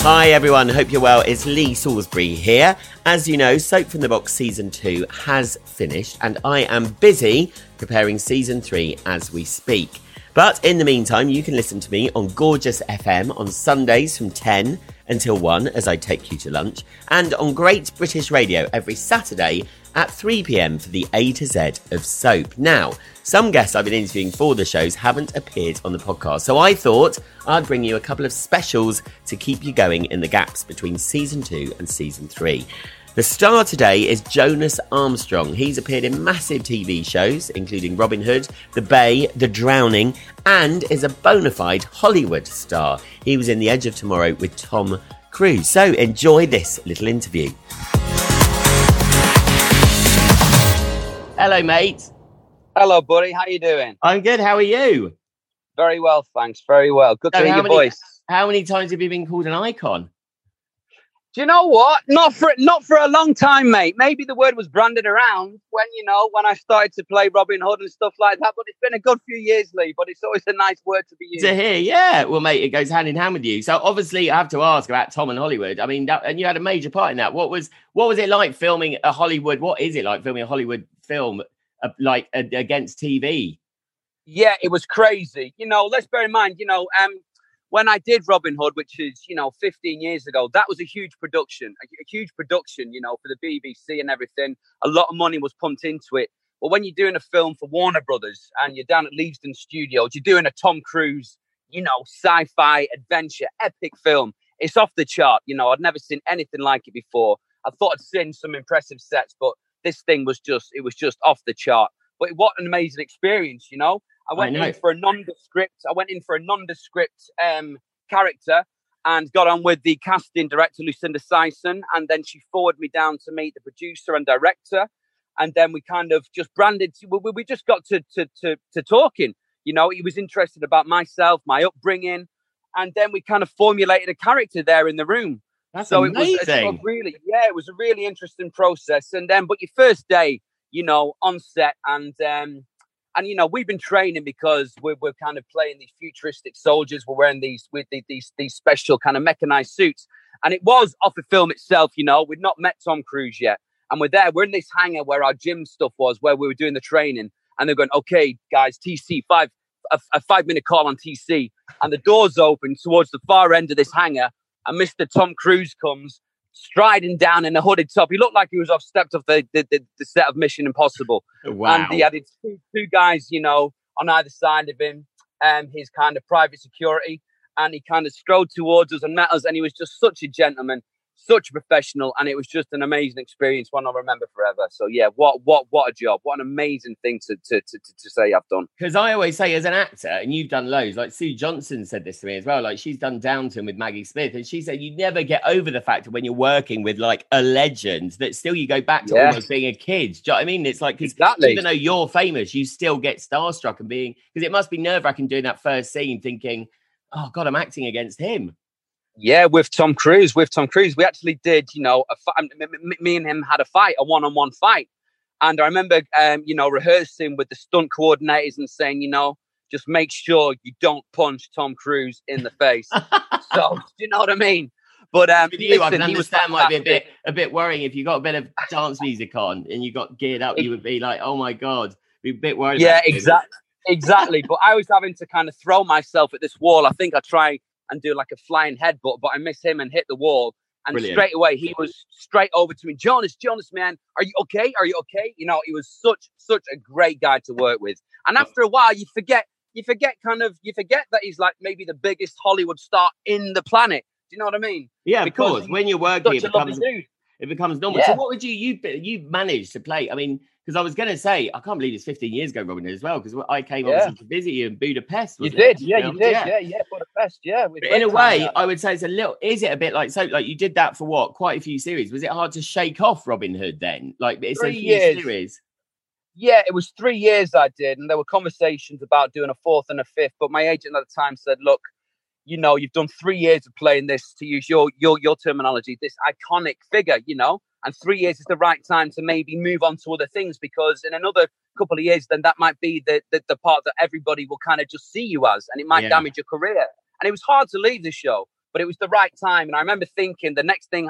Hi everyone, hope you're well. It's Lee Salisbury here. As you know, Soap from the Box Season 2 has finished and I am busy preparing Season 3 as we speak. But in the meantime, you can listen to me on Gorgeous FM on Sundays from 10 until 1 as I take you to lunch, and on Great British Radio every Saturday at 3 p.m. for the A to Z of Soap. Now, some guests I've been interviewing for the shows haven't appeared on the podcast, so I thought I'd bring you a couple of specials to keep you going in the gaps between Season 2 and Season 3. The star today is Jonas Armstrong. He's appeared in massive TV shows, including Robin Hood, The Bay, The Drowning, and is a bona fide Hollywood star. He was in The Edge of Tomorrow with Tom Cruise. So enjoy this little interview. Hello, mate. Hello, buddy. How you doing? I'm good. How are you? Very well, thanks. Very well. Good to hear your voice. How many times have you been called an icon? Do you know what? Not for a long time, mate. Maybe the word was branded around when I started to play Robin Hood and stuff like that. But it's been a good few years, Lee. But it's always a nice word to be used. To hear, yeah. Well, mate, it goes hand in hand with you. So obviously, I have to ask about Tom and Hollywood. I mean, and you had a major part in that. What was it like filming a Hollywood? What is it like filming a Hollywood film against TV? Yeah, it was crazy. Let's bear in mind, when I did Robin Hood, which is, 15 years ago, that was a huge production, for the BBC and everything. A lot of money was pumped into it. But when you're doing a film for Warner Brothers and you're down at Leavesden Studios, you're doing a Tom Cruise, sci-fi adventure, epic film. It's off the chart. I'd never seen anything like it before. I thought I'd seen some impressive sets, but this thing was just off the chart. But what an amazing experience, I went in for a nondescript character and got on with the casting director, Lucinda Sison. And then she forwarded me down to meet the producer and director. And then we kind of just branded, we just got to talking. He was interested about myself, my upbringing. And then we kind of formulated a character there in the room. That's so amazing. It was a really interesting process. And then, but your first day, on set and we've been training because we're kind of playing these futuristic soldiers. We're wearing these special kind of mechanized suits. And it was off the film itself, we'd not met Tom Cruise yet. And we're in this hangar where our gym stuff was, where we were doing the training. And they're going, okay, guys, TC, a 5-minute call on TC. And the doors open towards the far end of this hangar. And Mr. Tom Cruise comes striding down in a hooded top. He looked like he was stepped off the set of Mission Impossible. Wow. And he had two guys, on either side of him, his kind of private security. And he kind of strode towards us and met us. And he was just such a gentleman, such a professional. And it was just an amazing experience, one I'll remember forever. So yeah, what a job. What an amazing thing to say I've done. Because I always say, as an actor, and you've done loads, like Sue Johnson said this to me as well, like she's done Downton with Maggie Smith, and she said you never get over the fact that when you're working with like a legend, that still you go back to almost being a kid. Do you know what I mean? It's like, exactly. Even though you're famous, you still get starstruck and because it must be nerve-wracking doing that first scene thinking, oh God, I'm acting against him. Yeah, with Tom Cruise. We actually did, me and him had a fight, a one-on-one fight. And I remember, rehearsing with the stunt coordinators and saying, just make sure you don't punch Tom Cruise in the face. So, do you know what I mean? But with you, I can understand might be a bit worrying if you got a bit of dance music on and you got geared up. You would be like, oh my God, be a bit worried. Yeah, exactly. But I was having to kind of throw myself at this wall. I think I try and do like a flying headbutt, but I miss him and hit the wall. And Brilliant. Straight away, he was straight over to me. Jonas, man, are you okay? Are you okay? He was such a great guy to work with. And after a while, you forget that he's like maybe the biggest Hollywood star in the planet. Do you know what I mean? Yeah, because of course. When you're working, it becomes normal. Yeah. So what would you manage to play? I mean, because I was going to say, I can't believe it's 15 years ago, Robin, as well, because I came obviously to visit you in Budapest. You did. Yeah, Budapest, yeah. But in a way, I would say is it a bit like, so like you did that for what? Quite a few series. Was it hard to shake off Robin Hood then? Like it's 3 years. Series. Yeah, it was 3 years I did. And there were conversations about doing a fourth and a fifth. But my agent at the time said, look, you've done 3 years of playing this, to use your terminology, this iconic figure, and 3 years is the right time to maybe move on to other things, because in another couple of years, then that might be the part that everybody will kind of just see you as, and it might damage your career. And it was hard to leave the show. but it was the right time. And I remember thinking the next thing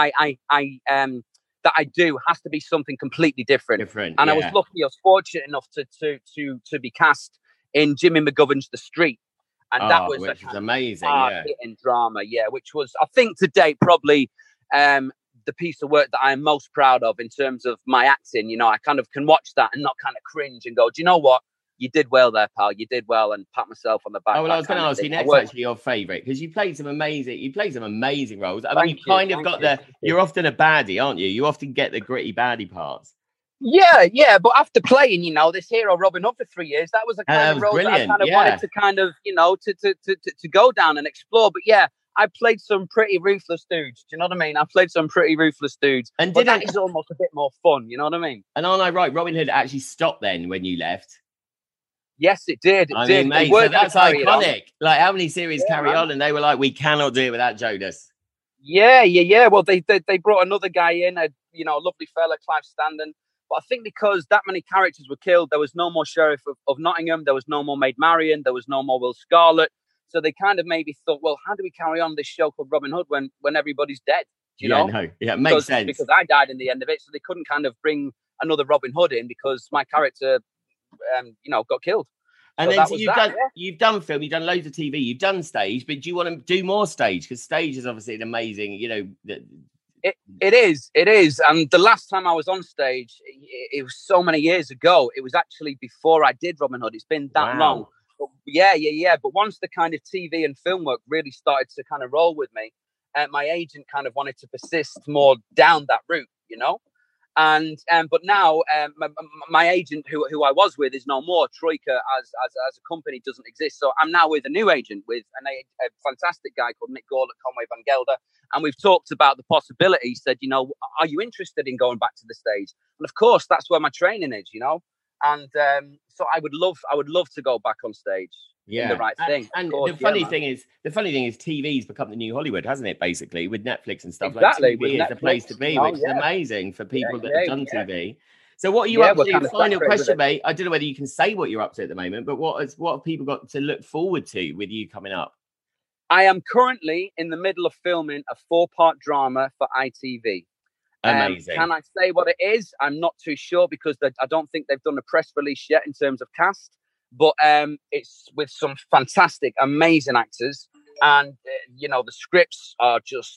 that I do has to be something completely different. And I was lucky, I was fortunate enough to be cast in Jimmy McGovern's The Street. And that was amazing. Hitting drama, which was, I think, to date, probably the piece of work that I am most proud of in terms of my acting. You know, I kind of can watch that and not kind of cringe and go, do you know what? You did well there, pal. You did well, and pat myself on the back. Oh, well, I was going to ask you next, actually, your favourite, because you played some amazing roles. I mean, you're often a baddie, aren't you? You often get the gritty baddie parts. Yeah, but after playing, you know, this hero Robin Hood for 3 years, that was a kind of role that I kind of wanted to kind of, you know, to go down and explore. But yeah, I played some pretty ruthless dudes. Do you know what I mean? I played some pretty ruthless dudes. But that is almost a bit more fun, you know what I mean? And aren't I right? Robin Hood actually stopped then when you left. Yes, it did. I mean, mate, so that's iconic. Like, how many series carry on? And they were like, we cannot do it without Jonas. Yeah. Well, they brought another guy in, a lovely fella, Clive Standen. But I think because that many characters were killed, there was no more Sheriff of Nottingham. There was no more Maid Marian. There was no more Will Scarlet. So they kind of maybe thought, well, how do we carry on this show called Robin Hood when everybody's dead? Do you know? No. Yeah, it makes sense. Because I died in the end of it. So they couldn't kind of bring another Robin Hood in because my character got killed. And then you've done film, you've done loads of TV, you've done stage, but do you want to do more stage? Because stage is obviously an amazing, It is. And the last time I was on stage, it was so many years ago. It was actually before I did Robin Hood. It's been that long. But yeah. But once the kind of TV and film work really started to kind of roll with me, my agent kind of wanted to persist more down that route, you know? And but now my agent who I was with is no more. Troika as a company doesn't exist. So I'm now with a new agent, with a fantastic guy called Nick Gall at Conway Van Gelder. And we've talked about the possibility. He said, are you interested in going back to the stage? And of course, that's where my training is, And so I would love to go back on stage. Yeah, the right thing. And the funny thing is, TV's become the new Hollywood, hasn't it? Basically, with Netflix and stuff. Exactly, like TV is the place to be, which is amazing for people that have done TV. So, what are you up to? Final question, mate. I don't know whether you can say what you're up to at the moment, but what have people got to look forward to with you coming up? I am currently in the middle of filming a 4-part drama for ITV. Amazing. Can I say what it is? I'm not too sure because I don't think they've done a press release yet in terms of cast. But it's with some fantastic, amazing actors, and the scripts are just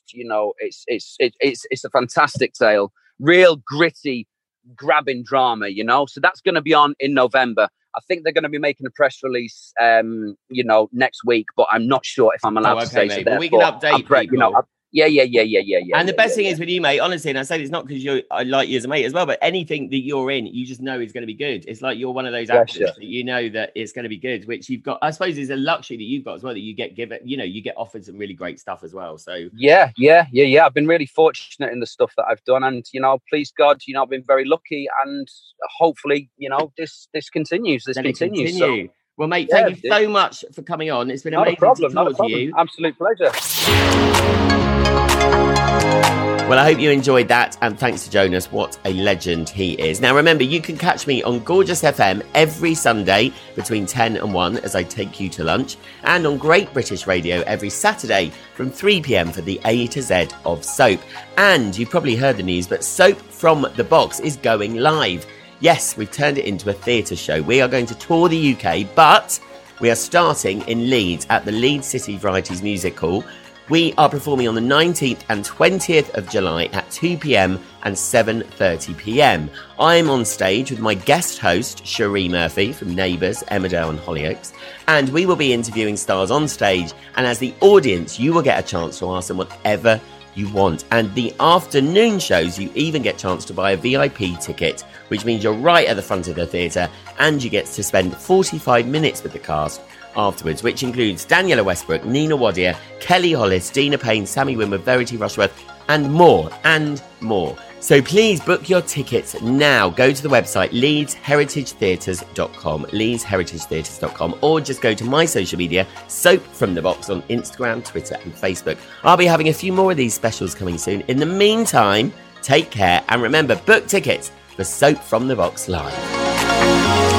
it's a fantastic tale, real gritty, grabbing drama. So that's going to be on in November. I think they're going to be making a press release, next week, but I'm not sure if I'm allowed to say so. Well, we can update people. Yeah. And the best thing is with you, mate, honestly, and I say it's not because I like you as a mate as well, but anything that you're in, you just know is going to be good. It's like you're one of those actors that you know that it's going to be good, which you've got, I suppose, is a luxury that you've got as well, that you get given, you get offered some really great stuff as well. So yeah. I've been really fortunate in the stuff that I've done, and please God, I've been very lucky, and hopefully, this continues. So. Well, mate, thank you so much for coming on. It's been amazing to talk to you. Absolute pleasure. Well, I hope you enjoyed that, and thanks to Jonas. What a legend he is. Now, remember, you can catch me on Gorgeous FM every Sunday between 10 and 1 as I take you to lunch, and on Great British Radio every Saturday from 3 p.m. for the A to Z of Soap. And you've probably heard the news, but Soap from the Box is going live. Yes, we've turned it into a theatre show. We are going to tour the UK, but we are starting in Leeds at the Leeds City Varieties Music Hall. We are performing on the 19th and 20th of July at 2 p.m. and 7:30 p.m. I'm on stage with my guest host, Cherie Murphy from Neighbours, Emmerdale and Hollyoaks, and we will be interviewing stars on stage, and as the audience, you will get a chance to ask them whatever you want. And the afternoon shows, you even get a chance to buy a VIP ticket, which means you're right at the front of the theatre, and you get to spend 45 minutes with the cast afterwards, which includes Daniela Westbrook, Nina Wadia, Kelly Hollis, Dina Payne, Sammy Winwood, Verity Rushworth, and more. So please book your tickets now. Go to the website leedsheritagetheatres.com, or just go to my social media, Soap from the Box, on Instagram, Twitter and Facebook. I'll be having a few more of these specials coming soon. In the meantime, take care, and remember, book tickets for Soap from the Box Live.